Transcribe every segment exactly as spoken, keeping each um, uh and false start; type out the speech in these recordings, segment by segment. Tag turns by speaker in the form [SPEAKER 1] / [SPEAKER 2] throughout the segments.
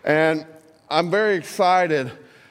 [SPEAKER 1] And I'm very excited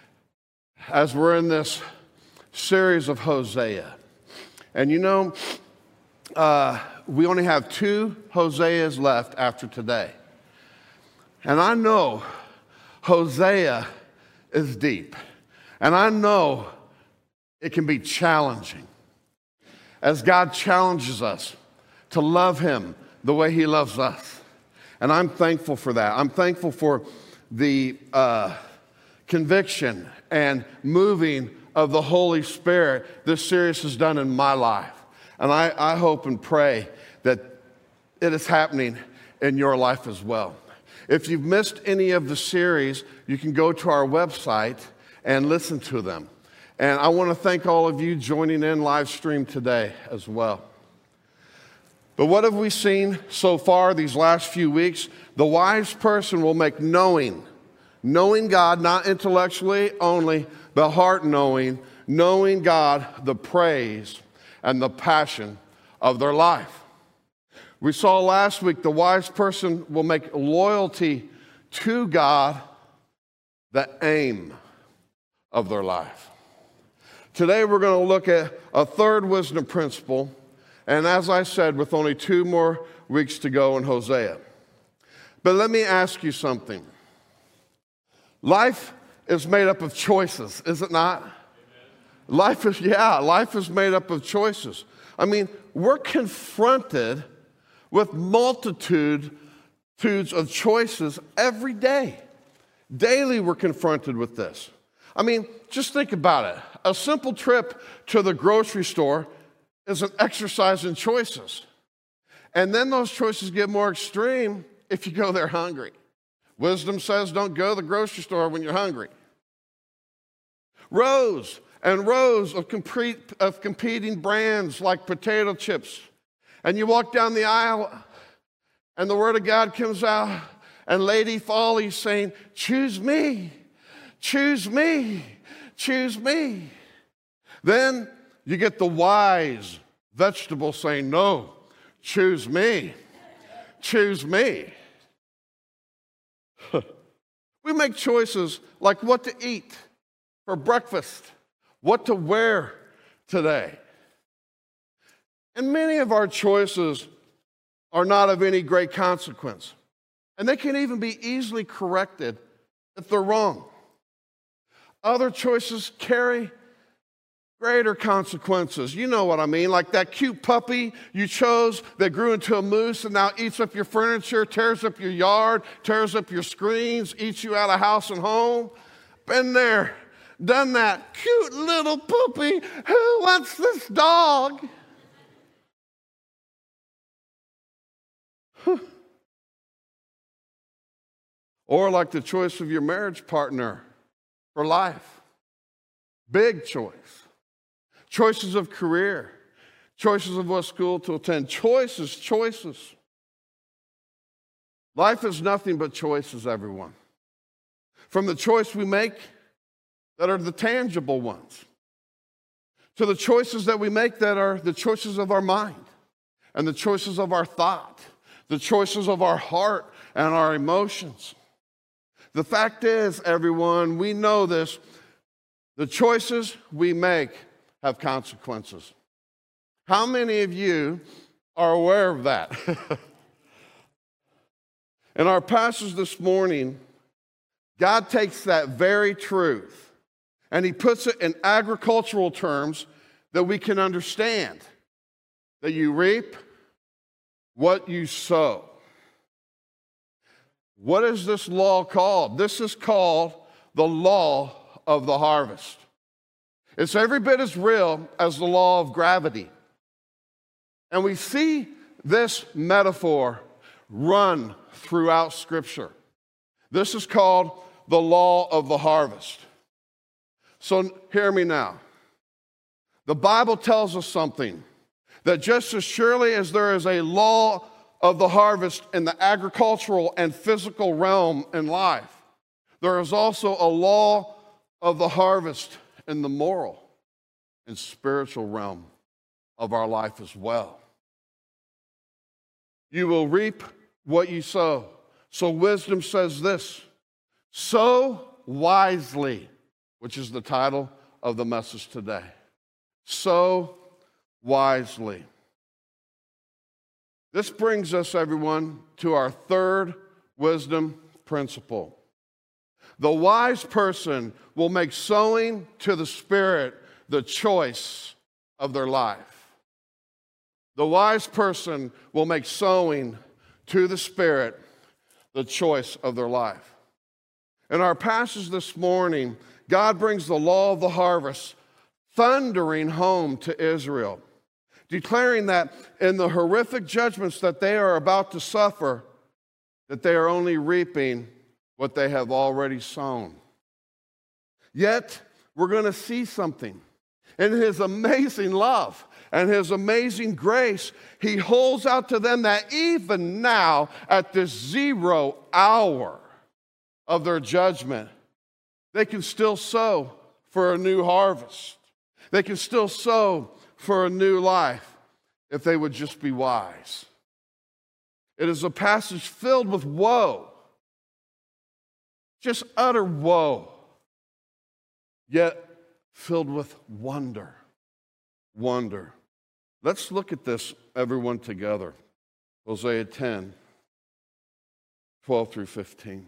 [SPEAKER 1] as we're in this series of Hosea. And you know, uh, we only have two Hoseas left after today. And I know Hosea is deep. And I know it can be challenging as God challenges us to love Him the way He loves us. And I'm thankful for that. I'm thankful for the uh, conviction and moving of the Holy Spirit this series has done in my life. And I, I hope and pray that it is happening in your life as well. If you've missed any of the series, you can go to our website and listen to them. And I want to thank all of you joining in live stream today as well. But what have we seen so far these last few weeks? The wise person will make knowing, knowing God, not intellectually only, but heart knowing, knowing God, the praise and the passion of their life. We saw last week the wise person will make loyalty to God the aim of their life. Today we're going to look at a third wisdom principle, and as I said, with only two more weeks to go in Hosea. But let me ask you something. Life is made up of choices, is it not? Amen. Life is, yeah, life is made up of choices. I mean, we're confronted with multitudes of choices every day. Daily we're confronted with this. I mean, just think about it. A simple trip to the grocery store is an exercise in choices. And then those choices get more extreme if you go there hungry. Wisdom says don't go to the grocery store when you're hungry. Rows and rows of, compete, of competing brands like potato chips. And you walk down the aisle and the Word of God comes out and Lady Folly's saying, choose me, choose me, choose me. Then you get the wise vegetable saying, no, choose me, choose me. We make choices like what to eat for breakfast, what to wear today. And many of our choices are not of any great consequence. And they can even be easily corrected if they're wrong. Other choices carry greater consequences. You know what I mean, like that cute puppy you chose that grew into a moose and now eats up your furniture, tears up your yard, tears up your screens, eats you out of house and home. Been there, done that. Cute little puppy, who wants this dog? Or like the choice of your marriage partner for life. Big choice. Choices of career, choices of what school to attend, choices, choices. Life is nothing but choices, everyone. From the choice we make that are the tangible ones, to the choices that we make that are the choices of our mind, and the choices of our thought, the choices of our heart and our emotions. The fact is, everyone, we know this, the choices we make have consequences. How many of you are aware of that? In our passage this morning, God takes that very truth and He puts it in agricultural terms that we can understand. That you reap what you sow. What is this law called? This is called the law of the harvest. It's every bit as real as the law of gravity. And we see this metaphor run throughout Scripture. This is called the law of the harvest. So hear me now. The Bible tells us something, that just as surely as there is a law of the harvest in the agricultural and physical realm in life, there is also a law of the harvest in the moral and spiritual realm of our life as well. You will reap what you sow. So wisdom says this, Sow wisely, which is the title of the message today. Sow wisely. This brings us, everyone, to our third wisdom principle. The wise person will make sowing to the Spirit the choice of their life. The wise person will make sowing to the Spirit the choice of their life. In our passage this morning, God brings the law of the harvest thundering home to Israel, declaring that in the horrific judgments that they are about to suffer, that they are only reaping what they have already sown. Yet, we're going to see something. In His amazing love and His amazing grace, He holds out to them that even now, at this zero hour of their judgment, they can still sow for a new harvest. They can still sow for a new life if they would just be wise. It is a passage filled with woe, just utter woe, yet filled with wonder. Wonder. Let's look at this, everyone, together. Hosea ten, twelve through fifteen.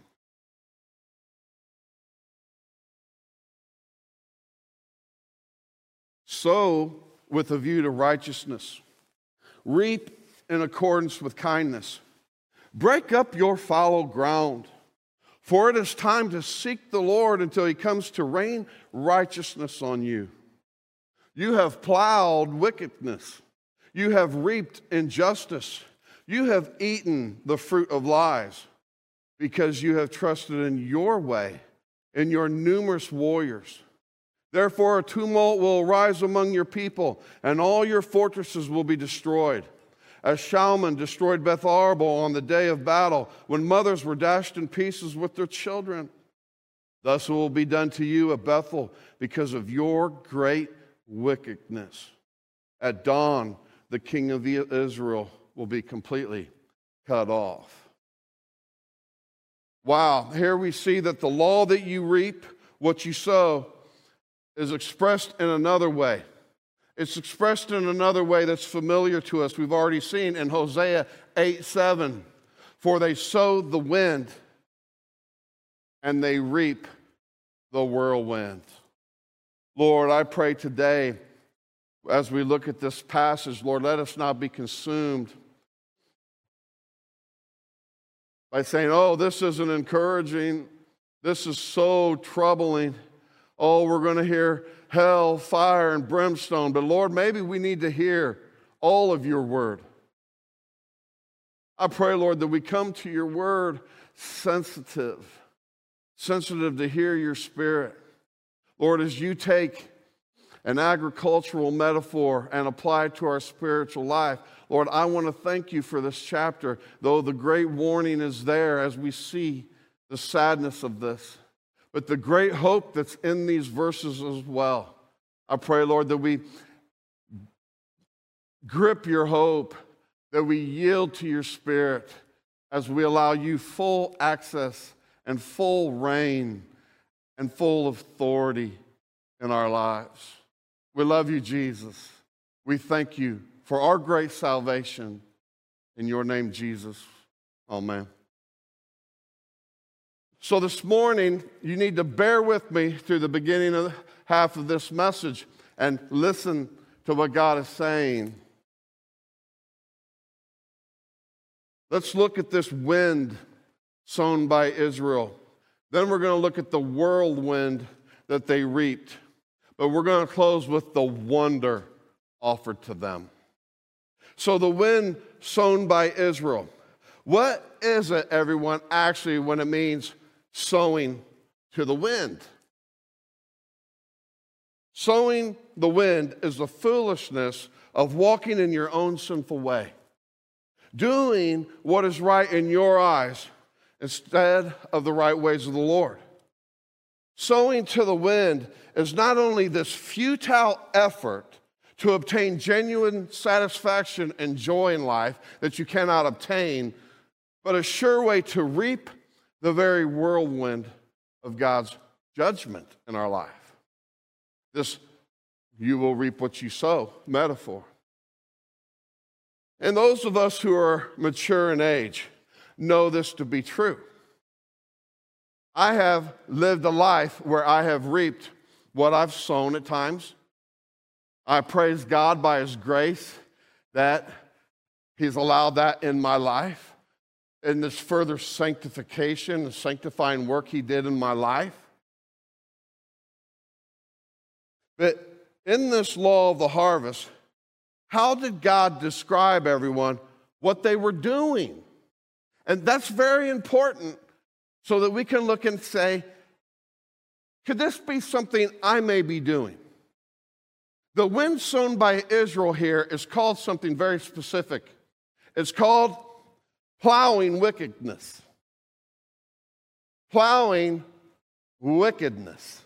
[SPEAKER 1] Sow with a view to righteousness. Reap in accordance with kindness. Break up your fallow ground, for it is time to seek the Lord until He comes to rain righteousness on you. You have plowed wickedness. You have reaped injustice. You have eaten the fruit of lies, because you have trusted in your way, in your numerous warriors. Therefore, a tumult will arise among your people, and all your fortresses will be destroyed. As Shalman destroyed Beth Arbel on the day of battle, when mothers were dashed in pieces with their children. Thus it will be done to you at Bethel because of your great wickedness. At dawn, the king of Israel will be completely cut off. Wow, here we see that the law that you reap, what you sow, is expressed in another way. It's expressed in another way that's familiar to us. We've already seen in Hosea eight seven. For they sow the wind, and they reap the whirlwind. Lord, I pray today, as we look at this passage, Lord, let us not be consumed by saying, oh, this isn't encouraging. This is so troubling. Oh, we're going to hear hell, fire, and brimstone. But Lord, maybe we need to hear all of your word. I pray, Lord, that we come to your word sensitive, sensitive to hear your spirit. Lord, as you take an agricultural metaphor and apply it to our spiritual life, Lord, I want to thank you for this chapter, though the great warning is there as we see the sadness of this. But the great hope that's in these verses as well. I pray, Lord, that we grip your hope, that we yield to your spirit as we allow you full access and full reign and full authority in our lives. We love you, Jesus. We thank you for our great salvation. In your name, Jesus. Amen. So this morning, you need to bear with me through the beginning of the half of this message and listen to what God is saying. Let's look at this wind sown by Israel. Then we're going to look at the whirlwind that they reaped. But we're going to close with the wonder offered to them. So the wind sown by Israel. What is it, everyone, actually, when it means sowing to the wind? Sowing the wind is the foolishness of walking in your own sinful way, doing what is right in your eyes instead of the right ways of the Lord. Sowing to the wind is not only this futile effort to obtain genuine satisfaction and joy in life that you cannot obtain, but a sure way to reap the very whirlwind of God's judgment in our life. This "you will reap what you sow" metaphor. And those of us who are mature in age know this to be true. I have lived a life where I have reaped what I've sown at times. I praise God by His grace that He's allowed that in my life, in this further sanctification and sanctifying work He did in my life. But in this law of the harvest, how did God describe everyone what they were doing? And that's very important so that we can look and say, could this be something I may be doing? The wind sown by Israel here is called something very specific. It's called plowing wickedness. Plowing wickedness.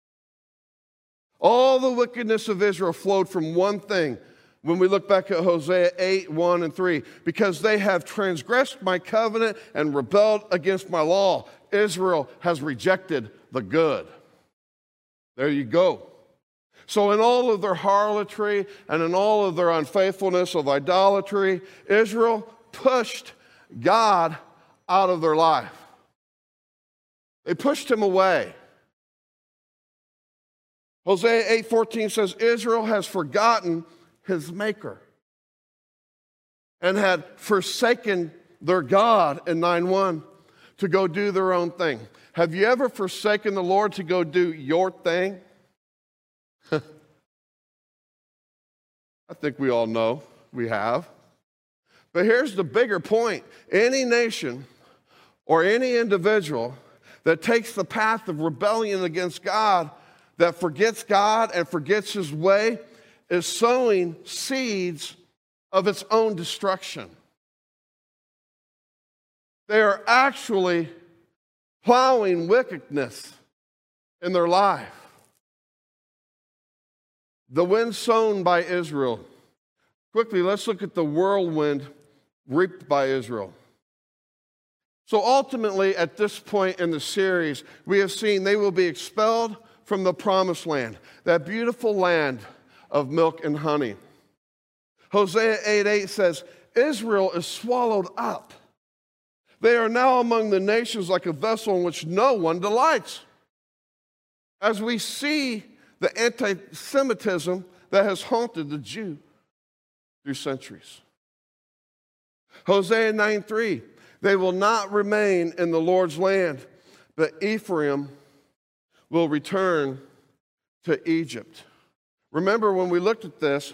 [SPEAKER 1] All the wickedness of Israel flowed from one thing. When we look back at Hosea eight, one and three, because they have transgressed my covenant and rebelled against my law. Israel has rejected the good. There you go. So in all of their harlotry and in all of their unfaithfulness of idolatry, Israel pushed God out of their life. They pushed Him away. Hosea eight fourteen says, Israel has forgotten His Maker and had forsaken their God in nine one to go do their own thing. Have you ever forsaken the Lord to go do your thing? I think we all know we have. But here's the bigger point. Any nation or any individual that takes the path of rebellion against God, that forgets God and forgets His way, is sowing seeds of its own destruction. They are actually plowing wickedness in their life. The wind sown by Israel. Quickly, let's look at the whirlwind reaped by Israel. So ultimately, at this point in the series, we have seen they will be expelled from the promised land, that beautiful land of milk and honey. Hosea eight eight says, Israel is swallowed up. They are now among the nations like a vessel in which no one delights. As we see the anti-Semitism that has haunted the Jew through centuries. Hosea nine three, they will not remain in the Lord's land, but Ephraim will return to Egypt. Remember when we looked at this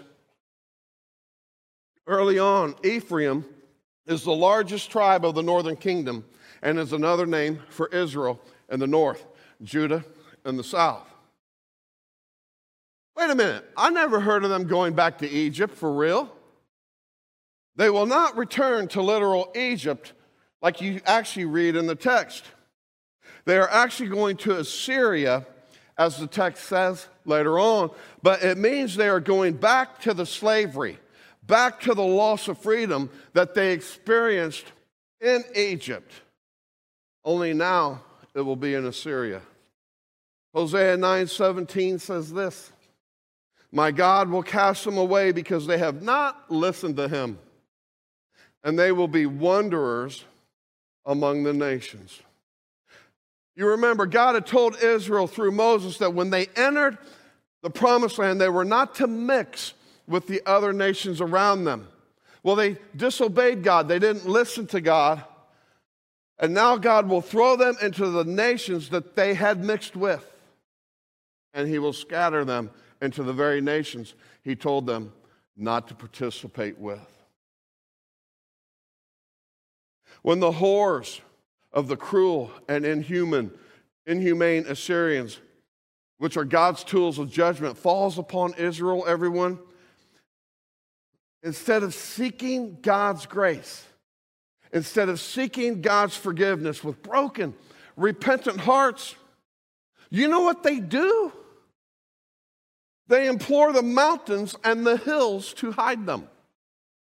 [SPEAKER 1] early on, Ephraim is the largest tribe of the northern kingdom and is another name for Israel in the north, Judah in the south. Wait a minute, I never heard of them going back to Egypt for real. They will not return to literal Egypt like you actually read in the text. They are actually going to Assyria, as the text says later on, but it means they are going back to the slavery, back to the loss of freedom that they experienced in Egypt. Only now it will be in Assyria. Hosea nine seventeen says this, my God will cast them away because they have not listened to Him, and they will be wanderers among the nations. You remember, God had told Israel through Moses that when they entered the promised land, they were not to mix with the other nations around them. Well, they disobeyed God. They didn't listen to God. And now God will throw them into the nations that they had mixed with. And He will scatter them into the very nations He told them not to participate with. When the horrors of the cruel and inhuman, inhumane Assyrians, which are God's tools of judgment, falls upon Israel, everyone, instead of seeking God's grace, instead of seeking God's forgiveness with broken, repentant hearts, you know what they do? They implore the mountains and the hills to hide them.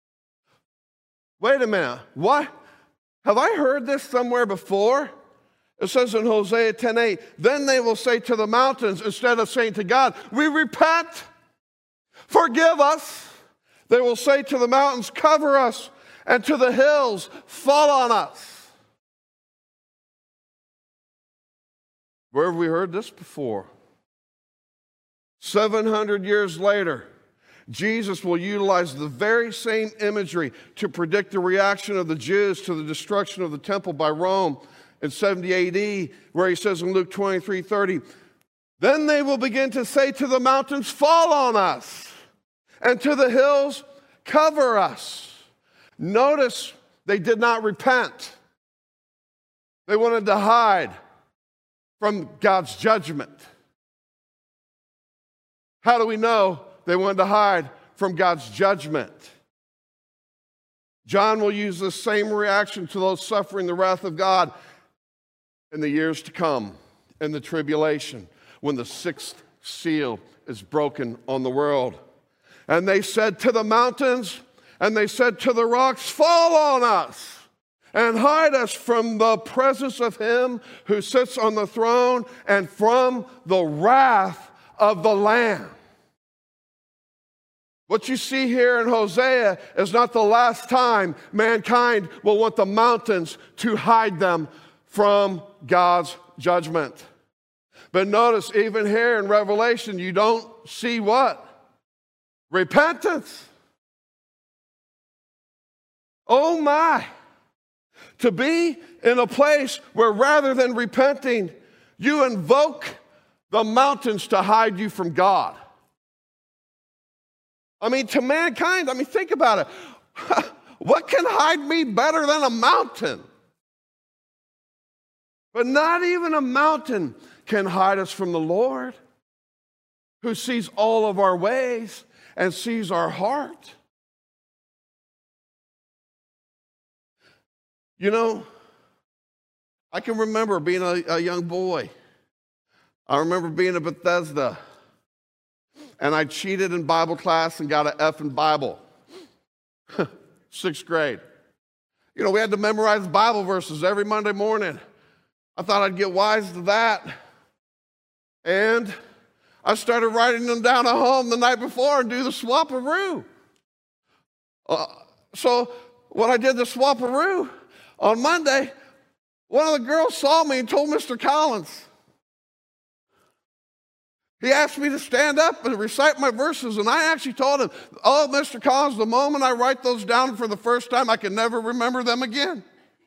[SPEAKER 1] Wait a minute, what? Have I heard this somewhere before? It says in Hosea ten eight, then they will say to the mountains, instead of saying to God, we repent, forgive us. They will say to the mountains, cover us, and to the hills, fall on us. Where have we heard this before? seven hundred years later, Jesus will utilize the very same imagery to predict the reaction of the Jews to the destruction of the temple by Rome in seventy A D, where he says in Luke twenty-three thirty, then they will begin to say to the mountains, fall on us, and to the hills, cover us. Notice they did not repent. They wanted to hide from God's judgment. How do we know they wanted to hide from God's judgment? John will use the same reaction to those suffering the wrath of God in the years to come, in the tribulation, when the sixth seal is broken on the world. And they said to the mountains, and they said to the rocks, fall on us and hide us from the presence of him who sits on the throne and from the wrath of the Lamb. What you see here in Hosea is not the last time mankind will want the mountains to hide them from God's judgment. But notice, even here in Revelation, you don't see what? Repentance. Oh my. To be in a place where rather than repenting, you invoke the mountains to hide you from God. I mean, to mankind, I mean, think about it. What can hide me better than a mountain? But not even a mountain can hide us from the Lord, who sees all of our ways and sees our heart. You know, I can remember being a, a young boy. I remember being at Bethesda, and I cheated in Bible class and got an F in Bible. Sixth grade. You know, we had to memorize Bible verses every Monday morning. I thought I'd get wise to that. And I started writing them down at home the night before and do the swap-a-roo. Uh, so when I did the swap-a-roo on Monday, one of the girls saw me and told Mister Collins. He asked me to stand up and recite my verses, and I actually told him, oh, Mister Collins, the moment I write those down for the first time, I can never remember them again.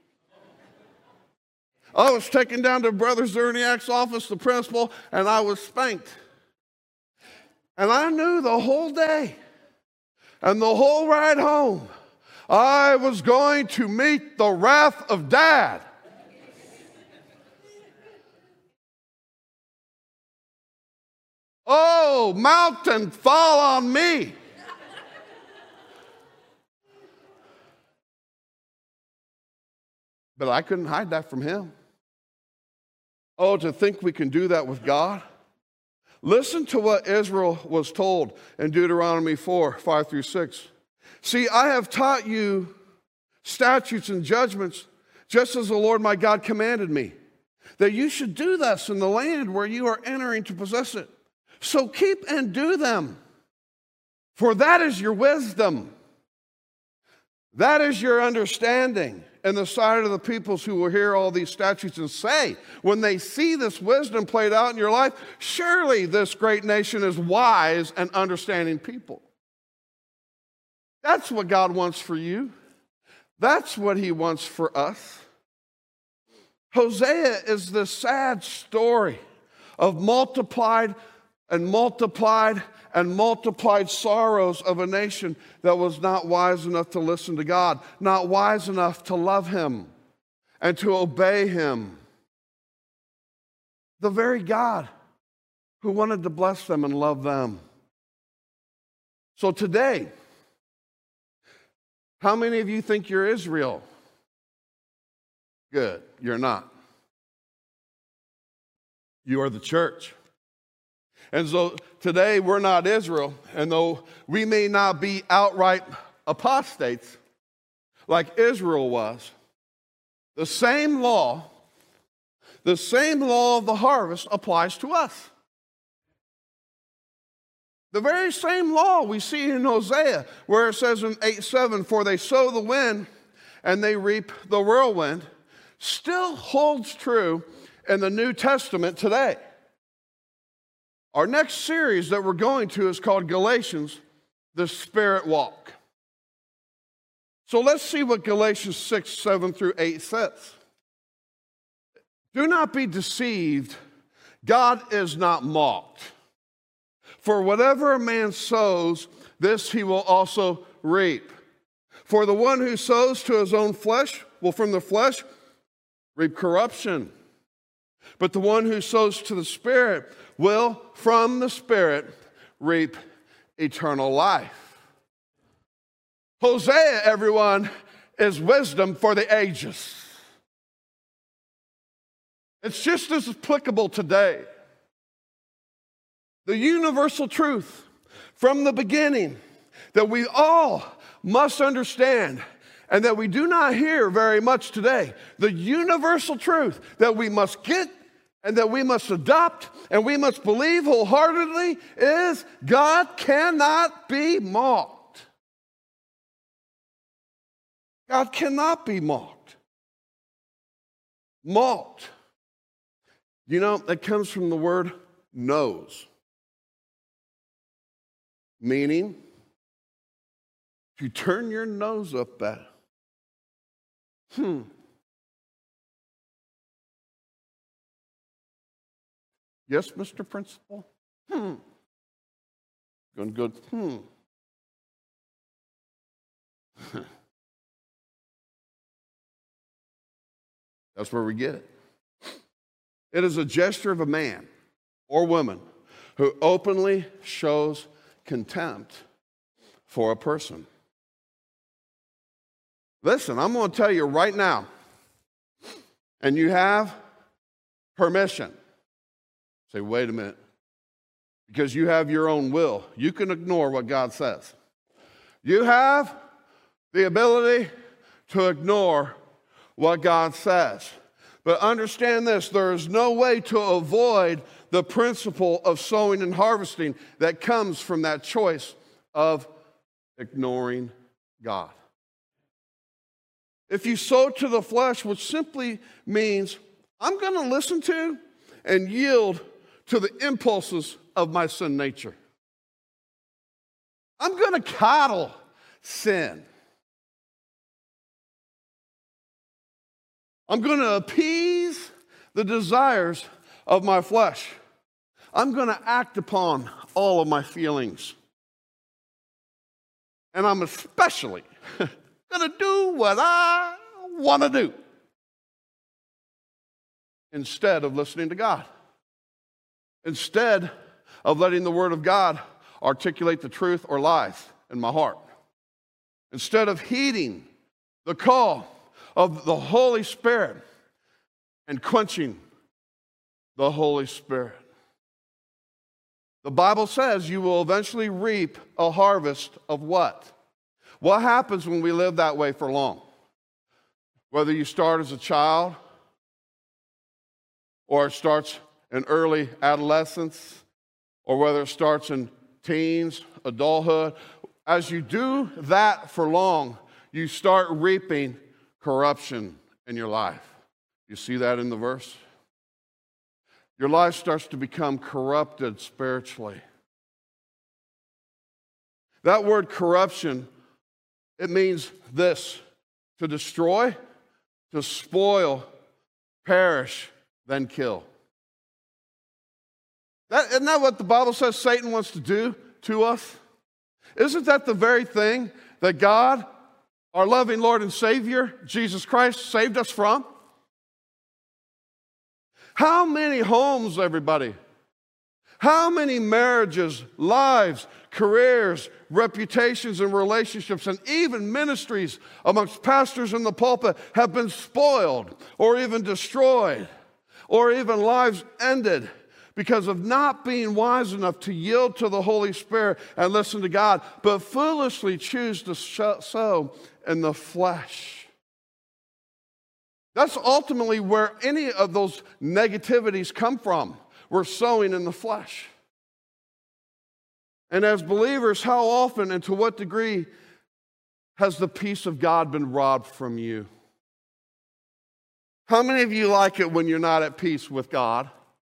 [SPEAKER 1] I was taken down to Brother Zerniak's office, the principal, and I was spanked. And I knew the whole day and the whole ride home, I was going to meet the wrath of Dad. Oh, mountain, fall on me. But I couldn't hide that from him. Oh, to think we can do that with God. Listen to what Israel was told in Deuteronomy four, five through six. See, I have taught you statutes and judgments, just as the Lord my God commanded me, that you should do thus in the land where you are entering to possess it. So keep and do them, for that is your wisdom. That is your understanding in the sight of the peoples who will hear all these statutes and say, when they see this wisdom played out in your life, surely this great nation is wise and understanding people. That's what God wants for you. That's what he wants for us. Hosea is the sad story of multiplied and multiplied and multiplied sorrows of a nation that was not wise enough to listen to God, not wise enough to love him and to obey him. The very God who wanted to bless them and love them. So today, how many of you think you're Israel? Good, you're not. You are the church. And so today we're not Israel, and though we may not be outright apostates like Israel was, the same law the same law of the harvest applies to us. The very same law we see in Hosea, where it says in eight seven, for they sow the wind and they reap the whirlwind, still holds true in the New Testament today. Our next series that we're going to is called Galatians, the Spirit Walk. So let's see what Galatians six, seven through eight says. Do not be deceived. God is not mocked. For whatever a man sows, this he will also reap. For the one who sows to his own flesh will from the flesh reap corruption. But the one who sows to the Spirit will from the Spirit reap eternal life. Hosea, everyone, is wisdom for the ages. It's just as applicable today. The universal truth from the beginning that we all must understand and that we do not hear very much today. The universal truth that we must get and that we must adopt and we must believe wholeheartedly is God cannot be mocked. God cannot be mocked. Mocked. You know, that comes from the word nose. Meaning, to turn your nose up at. Hmm. Yes, Mister Principal? Hmm. Going good. Hmm. That's where we get it. It is a gesture of a man or woman who openly shows contempt for a person. Listen, I'm going to tell you right now, and you have permission. Say, wait a minute. Because you have your own will. You can ignore what God says. You have the ability to ignore what God says. But understand this, there is no way to avoid the principle of sowing and harvesting that comes from that choice of ignoring God. If you sow to the flesh, which simply means I'm going to listen to and yield to the impulses of my sin nature. I'm going to coddle sin. I'm going to appease the desires of my flesh. I'm going to act upon all of my feelings. And I'm especially going to do what I want to do instead of listening to God. Instead of letting the Word of God articulate the truth or lies in my heart. Instead of heeding the call of the Holy Spirit and quenching the Holy Spirit. The Bible says you will eventually reap a harvest of what? What happens when we live that way for long? Whether you start as a child or it starts in early adolescence or whether it starts in teens, adulthood, as you do that for long, you start reaping corruption in your life. You see that in the verse? Your life starts to become corrupted spiritually. That word corruption, it means this: to destroy, to spoil, perish, then kill. That, isn't that what the Bible says Satan wants to do to us? Isn't that the very thing that God, our loving Lord and Savior, Jesus Christ, saved us from? How many homes, everybody? How many marriages, lives, careers, reputations, and relationships, and even ministries amongst pastors in the pulpit have been spoiled or even destroyed or even lives ended because of not being wise enough to yield to the Holy Spirit and listen to God, but foolishly choose to sow in the flesh. That's ultimately where any of those negativities come from. We're sowing in the flesh. And as believers, how often and to what degree has the peace of God been robbed from you? How many of you like it when you're not at peace with God?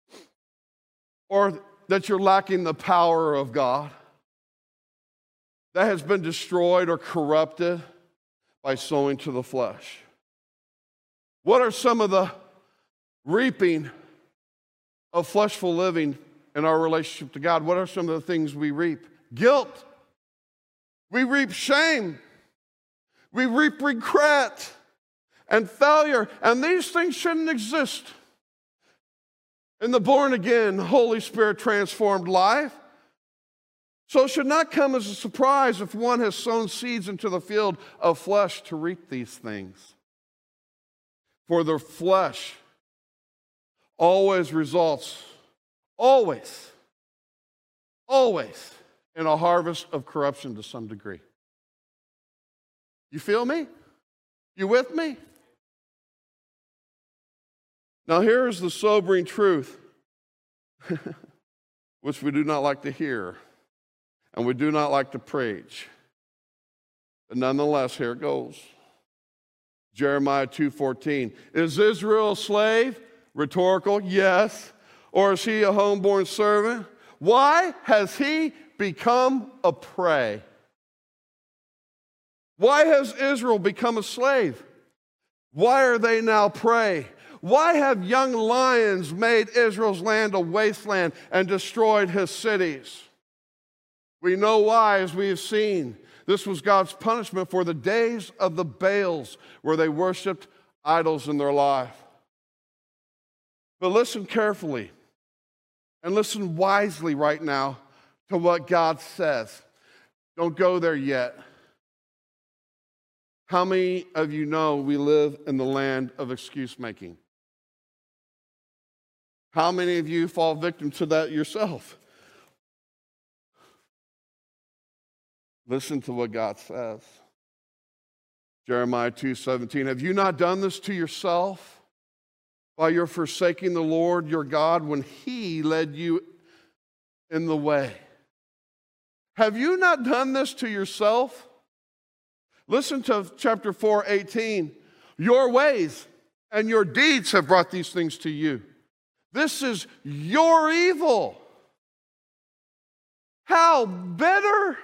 [SPEAKER 1] Or that you're lacking the power of God that has been destroyed or corrupted by sowing to the flesh? What are some of the reaping of fleshful living in our relationship to God? What are some of the things we reap? Guilt. We reap shame. We reap regret and failure. And these things shouldn't exist in the born-again, Holy Spirit transformed life. So it should not come as a surprise if one has sown seeds into the field of flesh to reap these things. For the flesh always results, always, always in a harvest of corruption to some degree. You feel me? You with me? Now here's the sobering truth, which we do not like to hear, and we do not like to preach. But nonetheless, here it goes. Jeremiah two fourteen. Is Israel a slave? Rhetorical, yes. Or is he a homeborn servant? Why has he become a prey? Why has Israel become a slave? Why are they now prey? Why have young lions made Israel's land a wasteland and destroyed his cities? We know why, as we have seen. This was God's punishment for the days of the Baals, where they worshiped idols in their life. But listen carefully and listen wisely right now to what God says. Don't go there yet. How many of you know we live in the land of excuse making? How many of you fall victim to that yourself? Listen to what God says. Jeremiah two seventeen. Have you not done this to yourself by your forsaking the Lord your God when he led you in the way? Have you not done this to yourself? Listen to chapter four eighteen. Your ways and your deeds have brought these things to you. This is your evil. How bitter.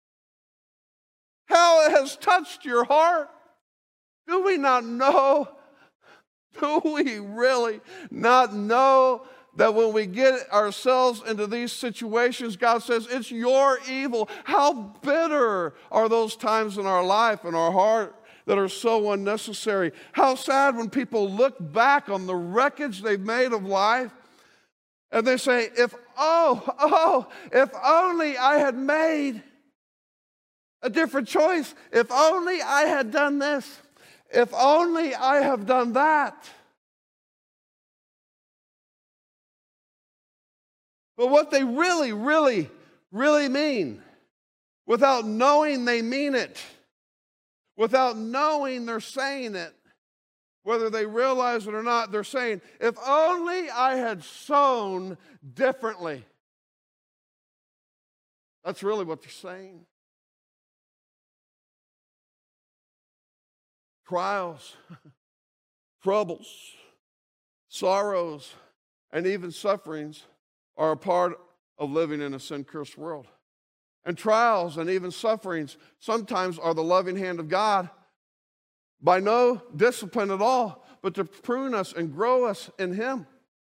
[SPEAKER 1] How it has touched your heart. Do we not know? Do we really not know that when we get ourselves into these situations, God says, it's your evil. How bitter are those times in our life and our heart that are so unnecessary. How sad when people look back on the wreckage they've made of life and they say, if, oh, oh, if only I had made a different choice. If only I had done this. If only I have done that. But what they really, really, really mean, without knowing they mean it, without knowing they're saying it, whether they realize it or not, they're saying, if only I had sown differently. That's really what they're saying. Trials, troubles, sorrows, and even sufferings are a part of living in a sin-cursed world. And trials and even sufferings sometimes are the loving hand of God by no discipline at all, but to prune us and grow us in Him.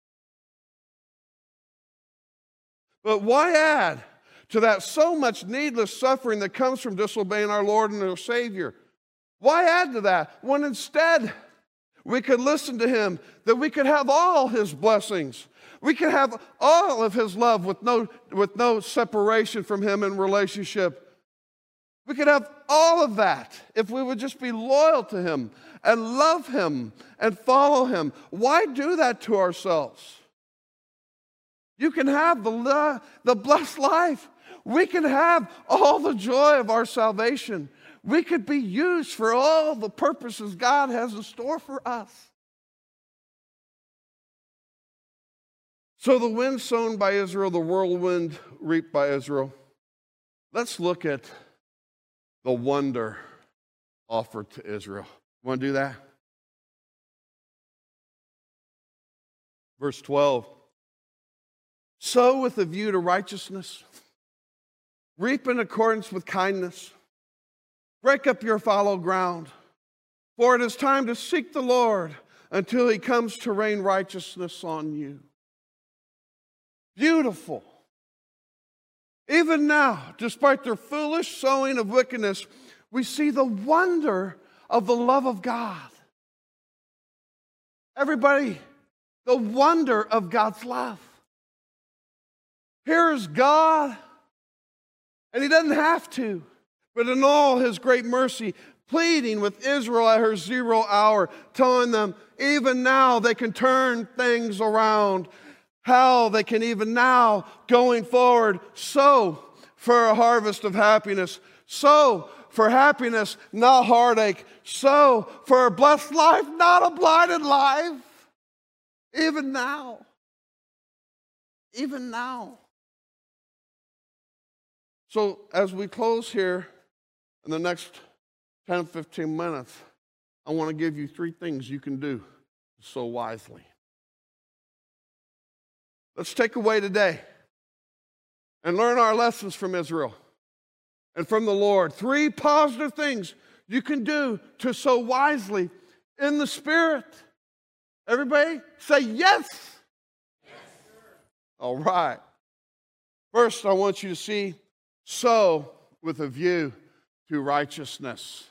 [SPEAKER 1] But why add to that so much needless suffering that comes from disobeying our Lord and our Savior? Why add to that when instead we could listen to Him, that we could have all His blessings? We could have all of His love with no, with no separation from Him in relationship. We could have all of that if we would just be loyal to Him and love Him and follow Him. Why do that to ourselves? You can have the, the blessed life. We can have all the joy of our salvation. We could be used for all the purposes God has in store for us. So the wind sown by Israel, the whirlwind reaped by Israel. Let's look at the wonder offered to Israel. Want to do that? Verse twelve. Sow with a view to righteousness. Reap in accordance with kindness. Break up your fallow ground. For it is time to seek the Lord until he comes to rain righteousness on you. Beautiful. Even now, despite their foolish sowing of wickedness, we see the wonder of the love of God. Everybody, the wonder of God's love. Here is God, and he doesn't have to, but in all his great mercy, pleading with Israel at her zero hour, telling them even now they can turn things around. How they can even now, going forward, sow for a harvest of happiness. Sow for happiness, not heartache. Sow for a blessed life, not a blinded life. Even now. Even now. So as we close here in the next ten, fifteen minutes, I want to give you three things you can do to sow wisely. Let's take away today and learn our lessons from Israel and from the Lord. Three positive things you can do to sow wisely in the Spirit. Everybody say yes. Yes, sir. All right. First, I want you to see sow with a view to righteousness.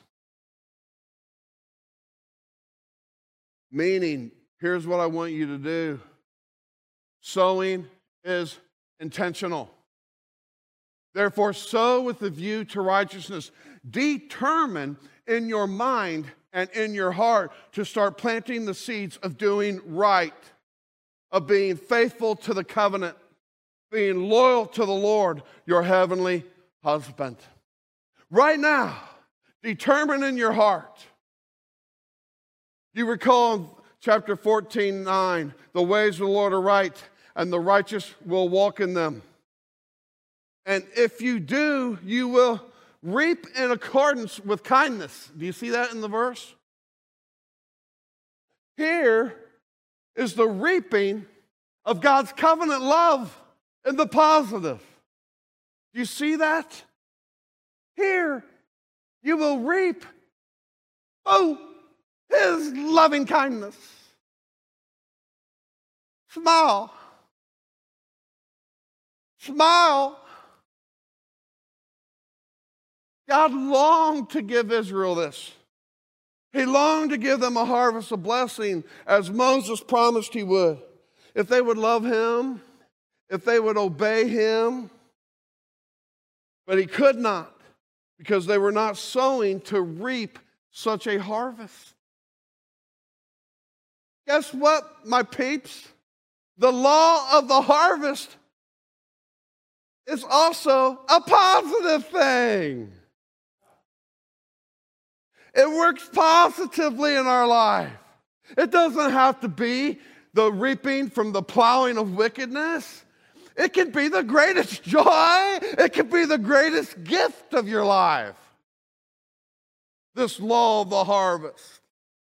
[SPEAKER 1] Meaning, here's what I want you to do. Sowing is intentional. Therefore, sow with a view to righteousness. Determine in your mind and in your heart to start planting the seeds of doing right, of being faithful to the covenant, being loyal to the Lord, your heavenly husband. Right now, determine in your heart. You recall in chapter fourteen, nine, the ways of the Lord are right, and the righteous will walk in them. And if you do, you will reap in accordance with kindness. Do you see that in the verse? Here is the reaping of God's covenant love in the positive. Do you see that? Here, you will reap, oh, his loving kindness. Smile. Smile. God longed to give Israel this. He longed to give them a harvest of blessing as Moses promised he would. If they would love him, if they would obey him. But he could not because they were not sowing to reap such a harvest. Guess what, my peeps? The law of the harvest is also a positive thing. It works positively in our life. It doesn't have to be the reaping from the plowing of wickedness. It can be the greatest joy. It can be the greatest gift of your life. This law of the harvest.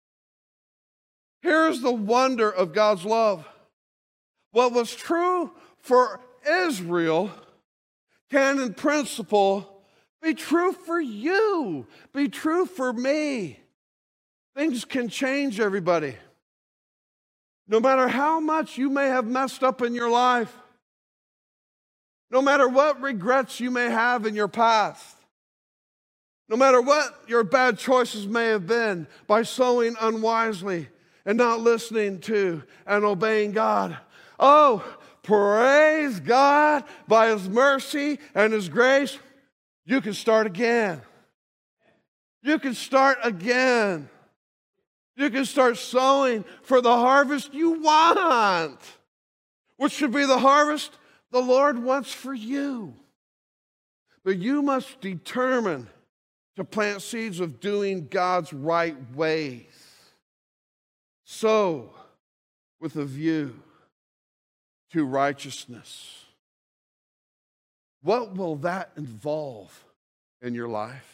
[SPEAKER 1] Here's the wonder of God's love. What was true for Israel can, in principle, be true for you, be true for me. Things can change, everybody. No matter how much you may have messed up in your life, no matter what regrets you may have in your past, no matter what your bad choices may have been by sowing unwisely and not listening to and obeying God. Oh, praise God, by his mercy and his grace, you can start again. You can start again. You can start sowing for the harvest you want, which should be the harvest the Lord wants for you. But you must determine to plant seeds of doing God's right ways. Sow with a view to righteousness. What will that involve in your life?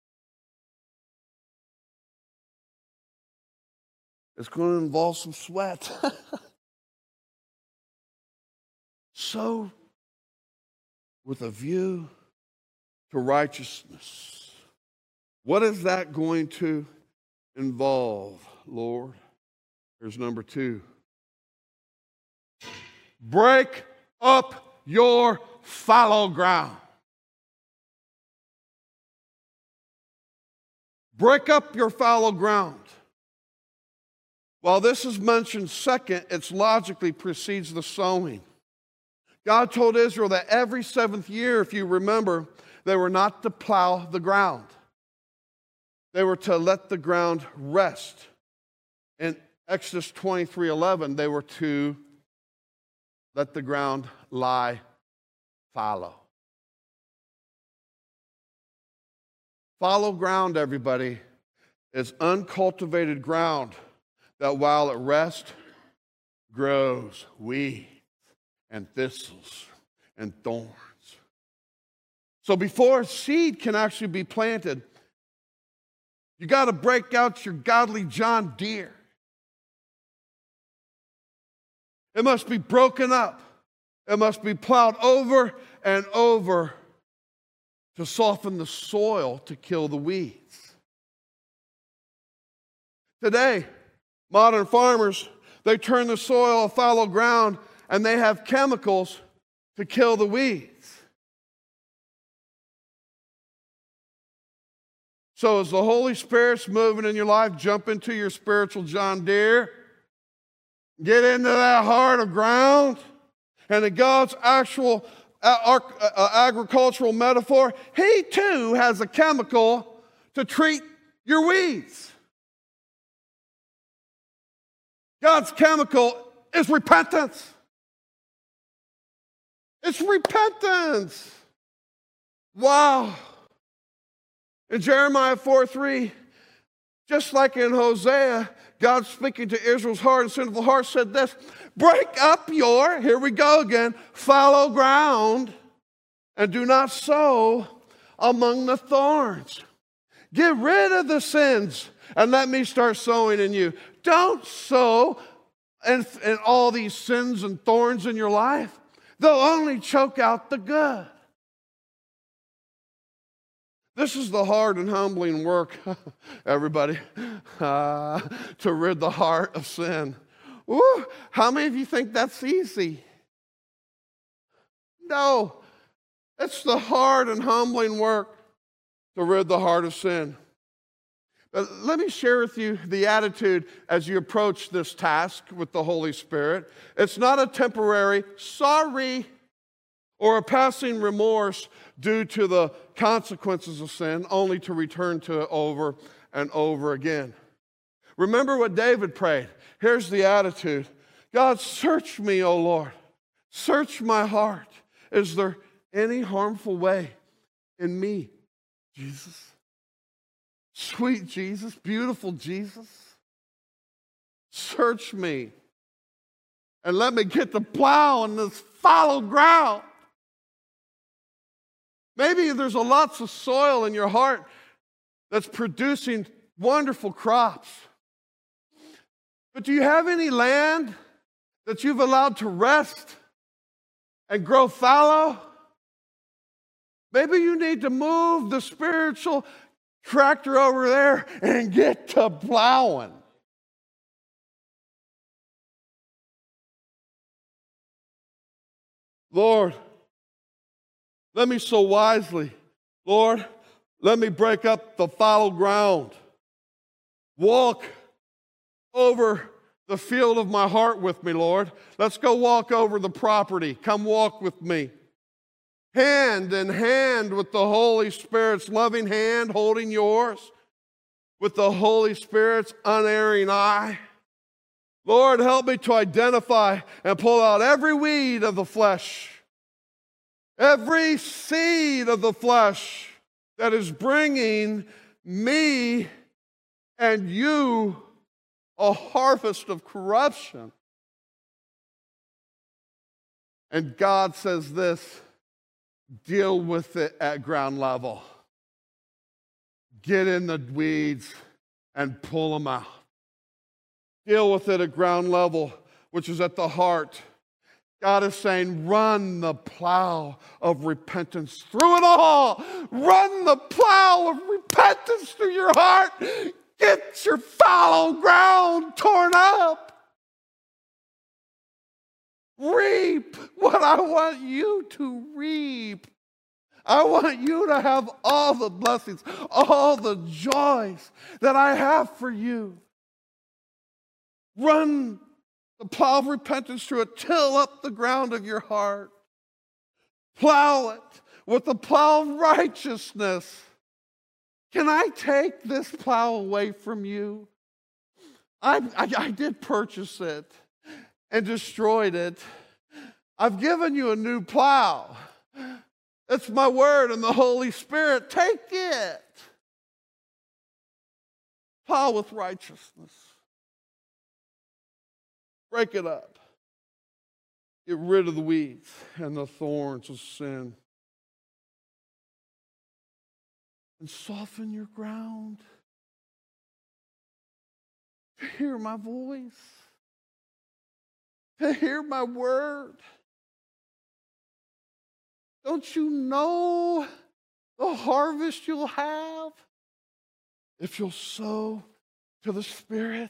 [SPEAKER 1] It's going to involve some sweat. So, with a view to righteousness, what is that going to involve, Lord? Here's number two. Break up your fallow ground. Break up your fallow ground. While this is mentioned second, it logically precedes the sowing. God told Israel that every seventh year, if you remember, they were not to plow the ground. They were to let the ground rest. In Exodus twenty-three eleven, they were to let the ground lie fallow. Fallow ground, everybody, is uncultivated ground that while at rest grows weeds and thistles and thorns. So before seed can actually be planted, you got to break out your godly John Deere. It must be broken up. It must be plowed over and over to soften the soil to kill the weeds. Today, modern farmers, they turn the soil of fallow ground and they have chemicals to kill the weeds. So as the Holy Spirit's moving in your life, jump into your spiritual John Deere. Get into that heart of ground. And in God's actual uh, uh, agricultural metaphor, He too has a chemical to treat your weeds. God's chemical is repentance. It's repentance. Wow. In Jeremiah four three, just like in Hosea, God speaking to Israel's heart and sinful heart said this, break up your, here we go again, fallow ground and do not sow among the thorns. Get rid of the sins and let me start sowing in you. Don't sow in, in all these sins and thorns in your life. They'll only choke out the good. This is the hard and humbling work, everybody, uh, to rid the heart of sin. Woo, how many of you think that's easy? No, it's the hard and humbling work to rid the heart of sin. But let me share with you the attitude as you approach this task with the Holy Spirit. It's not a temporary sorry or a passing remorse due to the consequences of sin, only to return to it over and over again. Remember what David prayed. Here's the attitude. God, search me, O Lord. Search my heart. Is there any harmful way in me, Jesus? Sweet Jesus, beautiful Jesus. Search me and let me get to plow on this fallow ground. Maybe there's a lots of soil in your heart that's producing wonderful crops. But do you have any land that you've allowed to rest and grow fallow? Maybe you need to move the spiritual tractor over there and get to plowing. Lord, let me sow wisely. Lord, let me break up the fallow ground. Walk over the field of my heart with me, Lord. Let's go walk over the property. Come walk with me. Hand in hand with the Holy Spirit's loving hand holding yours, with the Holy Spirit's unerring eye. Lord, help me to identify and pull out every weed of the flesh, every seed of the flesh that is bringing me and you a harvest of corruption. And God says this, deal with it at ground level. Get in the weeds and pull them out. Deal with it at ground level, which is at the heart. God is saying, run the plow of repentance through it all. Run the plow of repentance through your heart. Get your fallow ground torn up. Reap what I want you to reap. I want you to have all the blessings, all the joys that I have for you. Run the plow of repentance through it. Till up the ground of your heart. Plow it with the plow of righteousness. Can I take this plow away from you? I, I, I did purchase it and destroyed it. I've given you a new plow. It's my word and the Holy Spirit. Take it. Plow with righteousness. Break it up. Get rid of the weeds and the thorns of sin. And soften your ground. To hear my voice. To hear my word. Don't you know the harvest you'll have if you'll sow to the Spirit?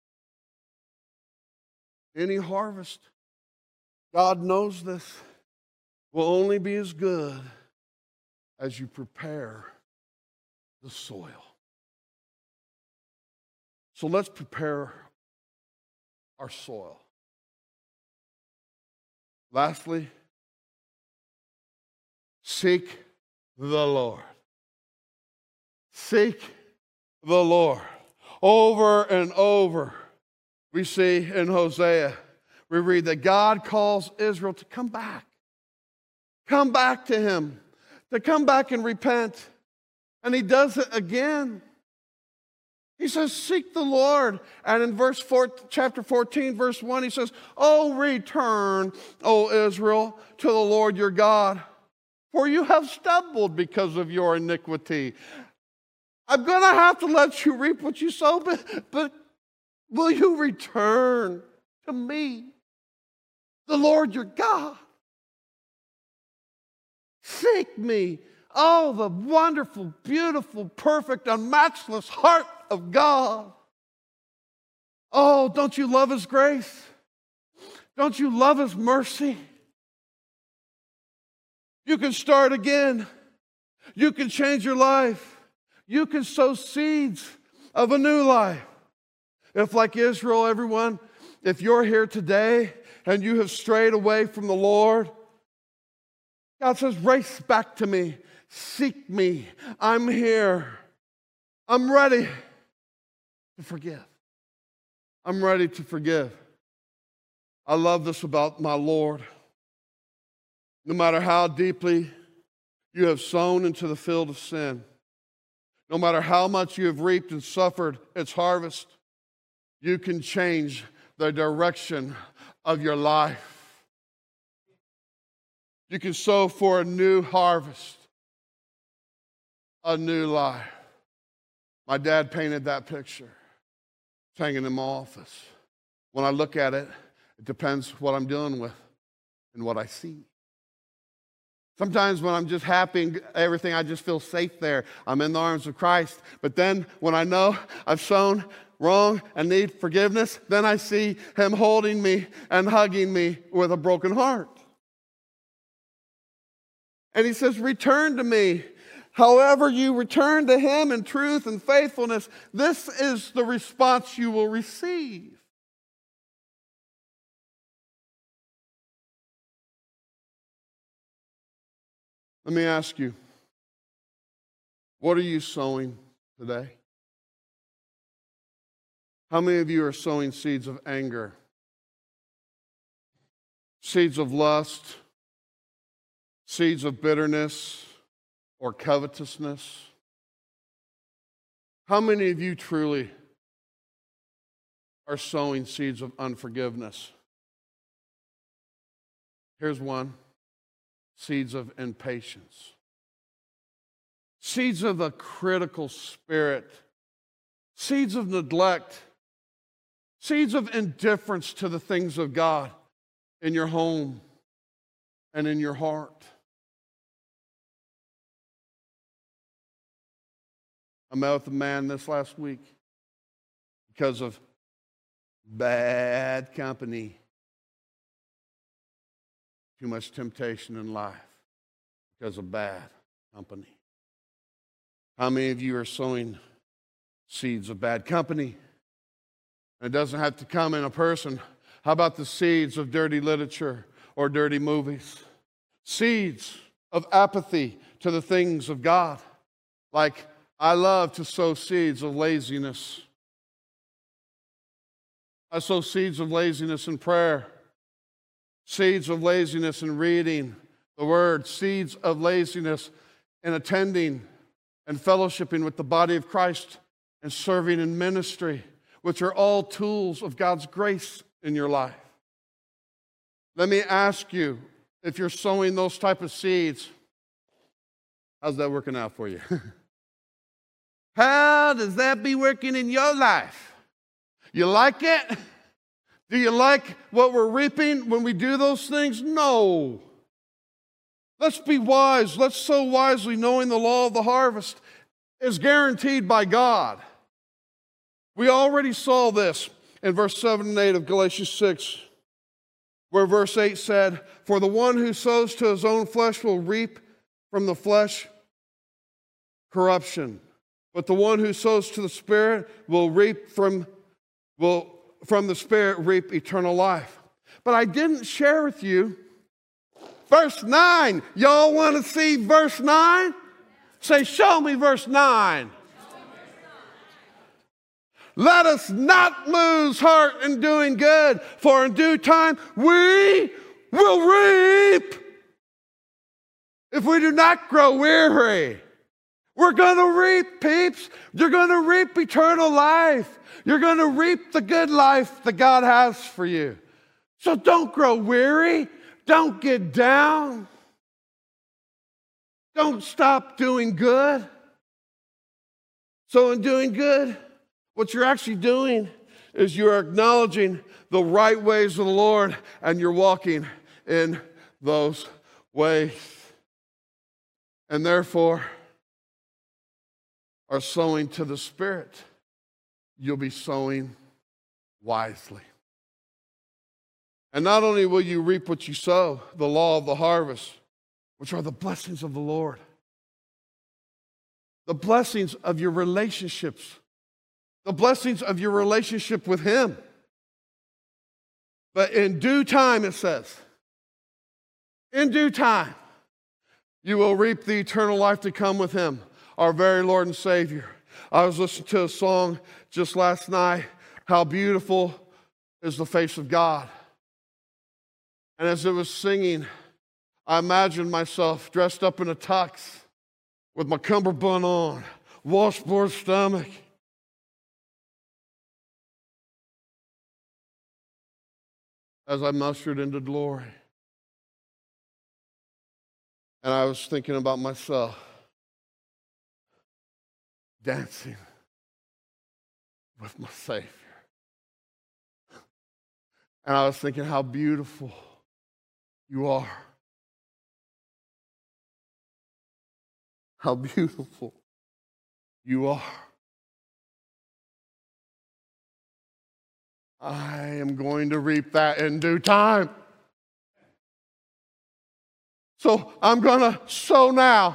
[SPEAKER 1] Any harvest, God knows this, will only be as good as you prepare the soil. So let's prepare our soil. Lastly, seek the Lord. Seek the Lord. Over and over, we see in Hosea, we read that God calls Israel to come back. Come back to him. To come back and repent. And he does it again. He says, seek the Lord. And in verse four, chapter fourteen, verse one, he says, oh, return, O Israel, to the Lord your God. For you have stumbled because of your iniquity. I'm going to have to let you reap what you sow, but, but will you return to me, the Lord your God? Seek me. Oh, the wonderful, beautiful, perfect, unmatchless heart of God. Oh, don't you love his grace? Don't you love his mercy? You can start again. You can change your life. You can sow seeds of a new life. If, like Israel, everyone, if you're here today and you have strayed away from the Lord, God says, race back to me. Seek me. I'm here. I'm ready to forgive. I'm ready to forgive. I love this about my Lord. No matter how deeply you have sown into the field of sin, no matter how much you have reaped and suffered its harvest, you can change the direction of your life. You can sow for a new harvest, a new life. My dad painted that picture. It's hanging in my office. When I look at it, it depends what I'm dealing with and what I see. Sometimes when I'm just happy and everything, I just feel safe there. I'm in the arms of Christ. But then when I know I've sown wrong and need forgiveness, then I see him holding me and hugging me with a broken heart. And he says, return to me. However you return to him in truth and faithfulness, this is the response you will receive. Let me ask you, what are you sowing today? How many of you are sowing seeds of anger, seeds of lust, seeds of bitterness or covetousness? How many of you truly are sowing seeds of unforgiveness? Here's one. Seeds of impatience. Seeds of a critical spirit. Seeds of neglect. Seeds of indifference to the things of God in your home and in your heart. I met with a man this last week because of bad company. Too much temptation in life because of bad company. How many of you are sowing seeds of bad company? And it doesn't have to come in a person. How about the seeds of dirty literature or dirty movies? Seeds of apathy to the things of God. Like, I love to sow seeds of laziness. I sow seeds of laziness in prayer. Seeds of laziness in reading the Word. Seeds of laziness in attending and fellowshipping with the body of Christ and serving in ministry, which are all tools of God's grace in your life. Let me ask you, if you're sowing those type of seeds, how's that working out for you? How does that be working in your life? You like it? Do you like what we're reaping when we do those things? No. Let's be wise. Let's sow wisely, knowing the law of the harvest is guaranteed by God. We already saw this in verse seven and eight of Galatians six, where verse eight said, "For the one who sows to his own flesh will reap from the flesh corruption, but the one who sows to the Spirit will reap from will from the Spirit reap eternal life." But I didn't share with you verse nine. Y'all want to see verse nine? Say, show me verse nine. Let us not lose heart in doing good, for in due time we will reap if we do not grow weary. We're going to reap, peeps. You're going to reap eternal life. You're going to reap the good life that God has for you. So don't grow weary. Don't get down. Don't stop doing good. So in doing good, what you're actually doing is you're acknowledging the right ways of the Lord, and you're walking in those ways. And therefore, are sowing to the Spirit. You'll be sowing wisely. And not only will you reap what you sow, the law of the harvest, which are the blessings of the Lord, the blessings of your relationships, the blessings of your relationship with Him. But in due time, it says, in due time, you will reap the eternal life to come with Him, our very Lord and Savior. I was listening to a song just last night, "How Beautiful is the Face of God." And as it was singing, I imagined myself dressed up in a tux with my cummerbund on, washboard stomach. As I mustered into glory. And I was thinking about myself dancing with my Savior. And I was thinking how beautiful you are. How beautiful you are. I am going to reap that in due time. So I'm going to sow now.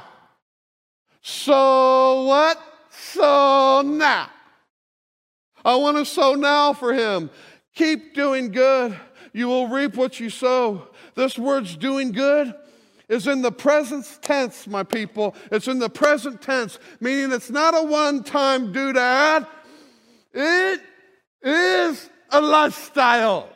[SPEAKER 1] Sow what? Sow now. I want to sow now for Him. Keep doing good. You will reap what you sow. This word's doing good is in the present tense, my people. It's in the present tense, meaning it's not a one-time doodad. It is a lifestyle.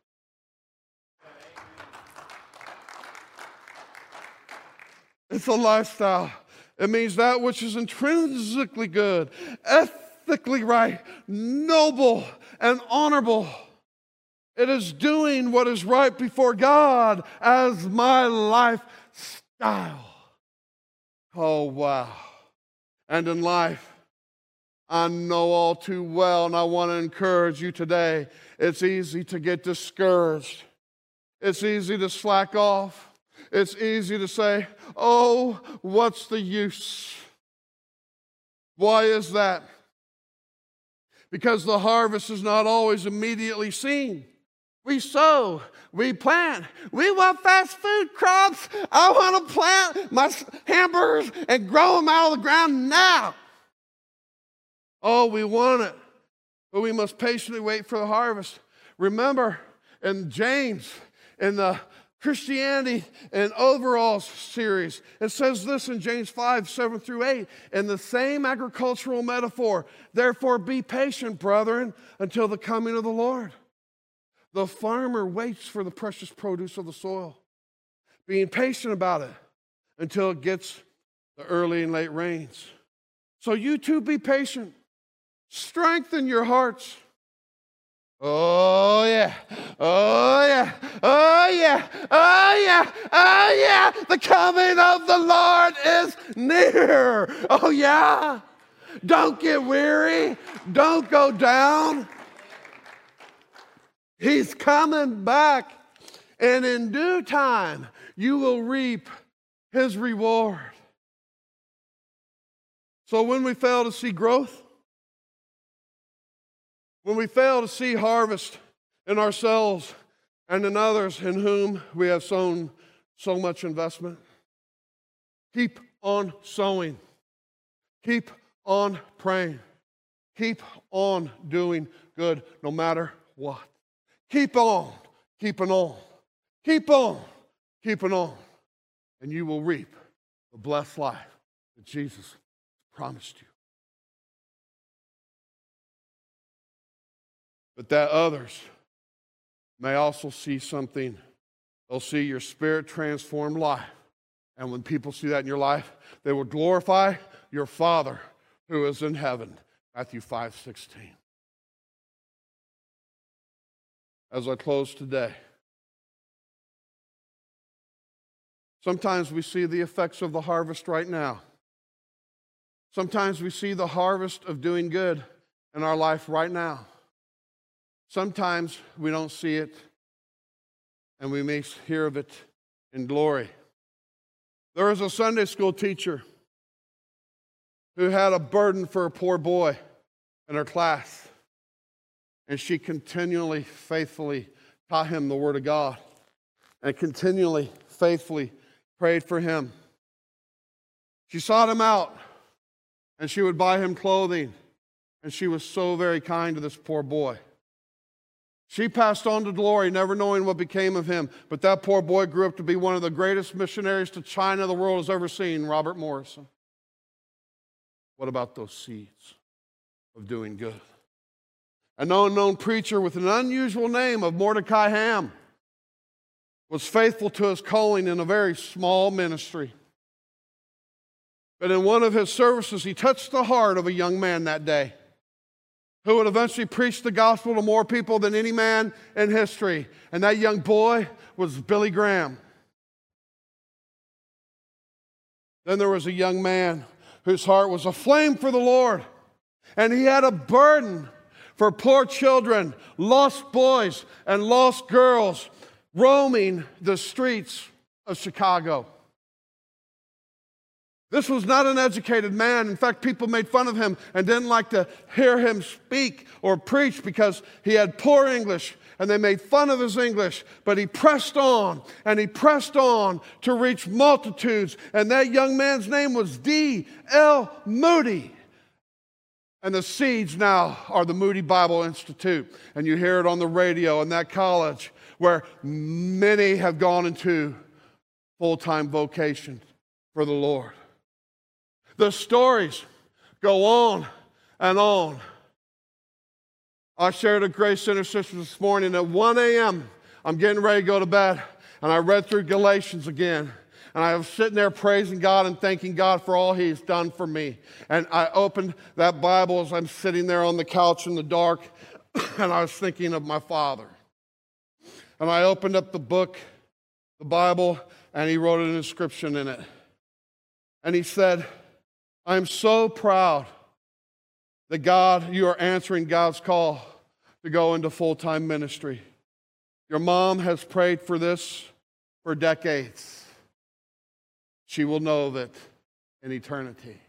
[SPEAKER 1] It's a lifestyle. It means that which is intrinsically good, ethically right, noble, and honorable. It is doing what is right before God as my lifestyle. Oh, wow. And in life, I know all too well, and I want to encourage you today, it's easy to get discouraged. It's easy to slack off. It's easy to say, oh, what's the use? Why is that? Because the harvest is not always immediately seen. We sow, we plant. We want fast food crops. I want to plant my hamburgers and grow them out of the ground now. Oh, we want it, but we must patiently wait for the harvest. Remember, in James, in the Christianity and Overalls series, it says this in James five, seven through eight, in the same agricultural metaphor, therefore be patient, brethren, until the coming of the Lord. The farmer waits for the precious produce of the soil, being patient about it until it gets the early and late rains. So you too be patient. Strengthen your hearts. Oh, yeah. Oh, yeah. Oh, yeah. Oh, yeah. Oh, yeah. The coming of the Lord is near. Oh, yeah. Don't get weary. Don't go down. He's coming back, and in due time, you will reap his reward. So when we fail to see growth, when we fail to see harvest in ourselves and in others in whom we have sown so much investment, keep on sowing. Keep on praying. Keep on doing good no matter what. Keep on, keeping on, keep on, keeping on, and you will reap the blessed life that Jesus promised you. But that others may also see something. They'll see your spirit transformed life. And when people see that in your life, they will glorify your Father who is in heaven. Matthew five sixteen. As I close today, sometimes we see the effects of the harvest right now. Sometimes we see the harvest of doing good in our life right now. Sometimes we don't see it, and we may hear of it in glory. There was a Sunday school teacher who had a burden for a poor boy in her class. And she continually, faithfully taught him the Word of God and continually, faithfully prayed for him. She sought him out, and she would buy him clothing, and she was so very kind to this poor boy. She passed on to glory, never knowing what became of him, but that poor boy grew up to be one of the greatest missionaries to China the world has ever seen, Robert Morrison. What about those seeds of doing good? An unknown preacher with an unusual name of Mordecai Ham was faithful to his calling in a very small ministry. But in one of his services, he touched the heart of a young man that day who would eventually preach the gospel to more people than any man in history. And that young boy was Billy Graham. Then there was a young man whose heart was aflame for the Lord, and he had a burden for poor children, lost boys, and lost girls roaming the streets of Chicago. This was not an educated man. In fact, people made fun of him and didn't like to hear him speak or preach because he had poor English, and they made fun of his English. But he pressed on, and he pressed on to reach multitudes, and that young man's name was D L Moody. And the seeds now are the Moody Bible Institute. And you hear it on the radio in that college where many have gone into full-time vocation for the Lord. The stories go on and on. I shared at Grace Center Sisters this morning at one a.m. I'm getting ready to go to bed, and I read through Galatians again. And I was sitting there praising God and thanking God for all He's done for me. And I opened that Bible as I'm sitting there on the couch in the dark, and I was thinking of my father. And I opened up the book, the Bible, and he wrote an inscription in it. And he said, I'm so proud that God, you are answering God's call to go into full-time ministry. Your mom has prayed for this for decades. She will know that in eternity.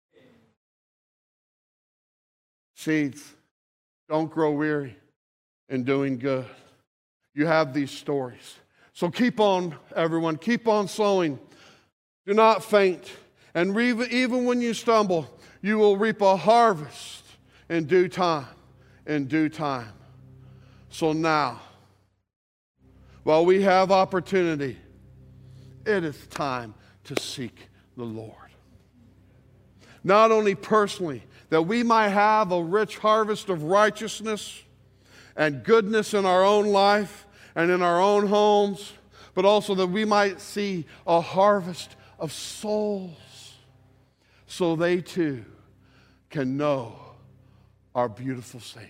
[SPEAKER 1] Seeds, don't grow weary in doing good. You have these stories. So keep on, everyone. Keep on sowing. Do not faint. And even when you stumble, you will reap a harvest in due time. In due time. So now, while we have opportunity, it is time to seek the Lord. Not only personally, that we might have a rich harvest of righteousness and goodness in our own life and in our own homes, but also that we might see a harvest of souls so they too can know our beautiful Savior.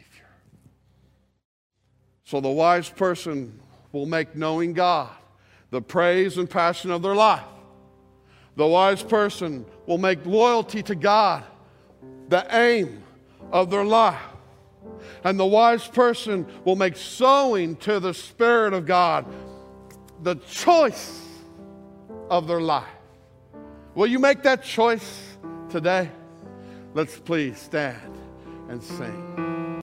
[SPEAKER 1] So the wise person will make knowing God the praise and passion of their life. The wise person will make loyalty to God the aim of their life. And the wise person will make sowing to the Spirit of God the choice of their life. Will you make that choice today? Let's please stand and sing.